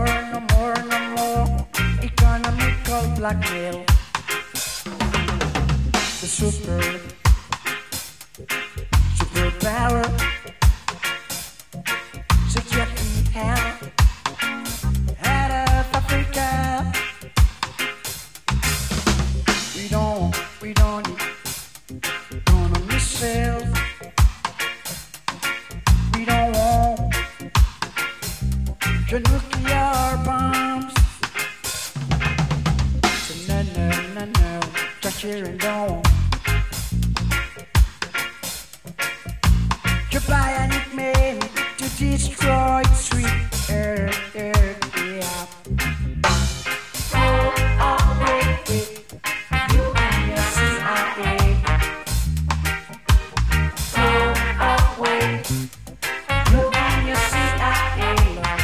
no more, no more economical blackmail. The superpower, security hell out of Africa. We don't need gonna missiles. We don't want your nuclear bombs. So no, just here and don't. Your bionic man to destroy sweet earth, yeah. Oh, wait. You and your CIA. Oh, wait. You and your CIA.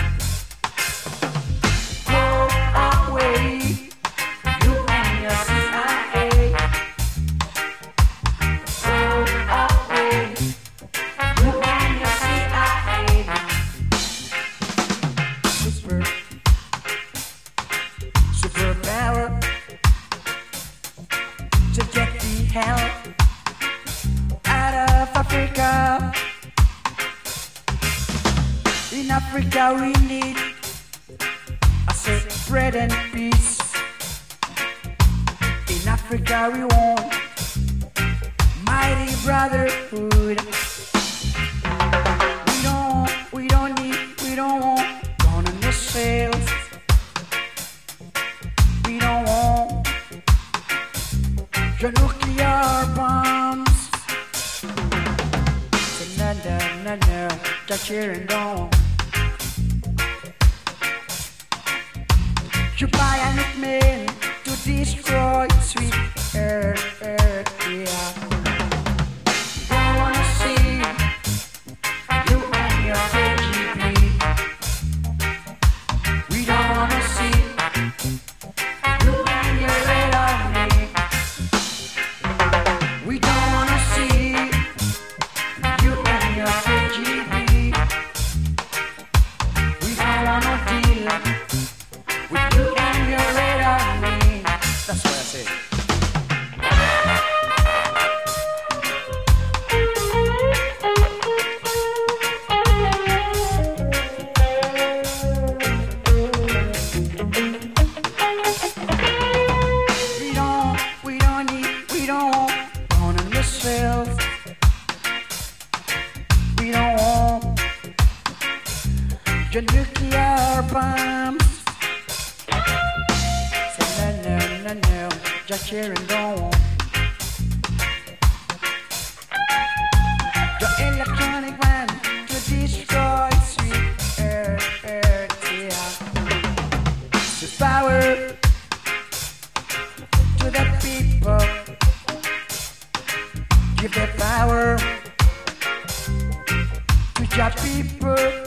Oh, wait. You and your CIA. Oh, wait. You and your CIA. Superpower to get the hell out of Africa. In Africa we need a separate and peace. In Africa we want mighty brotherhood. We don't want gonna missiles. We don't want your nuclear bombs. So no, just here and don't. You bionic man to destroy sweet earth, yeah. Don't wanna see you and your KGB. We don't wanna see you and your red army. We don't wanna see you and your KGB. We don't wanna deal with you and your red army. That's what I say. We don't want gonna missiles. We don't want your nuclear bombs. So no, just here and don't. Your electronic man to destroy sweet earth, yeah. The power to the people. Give the power to your people.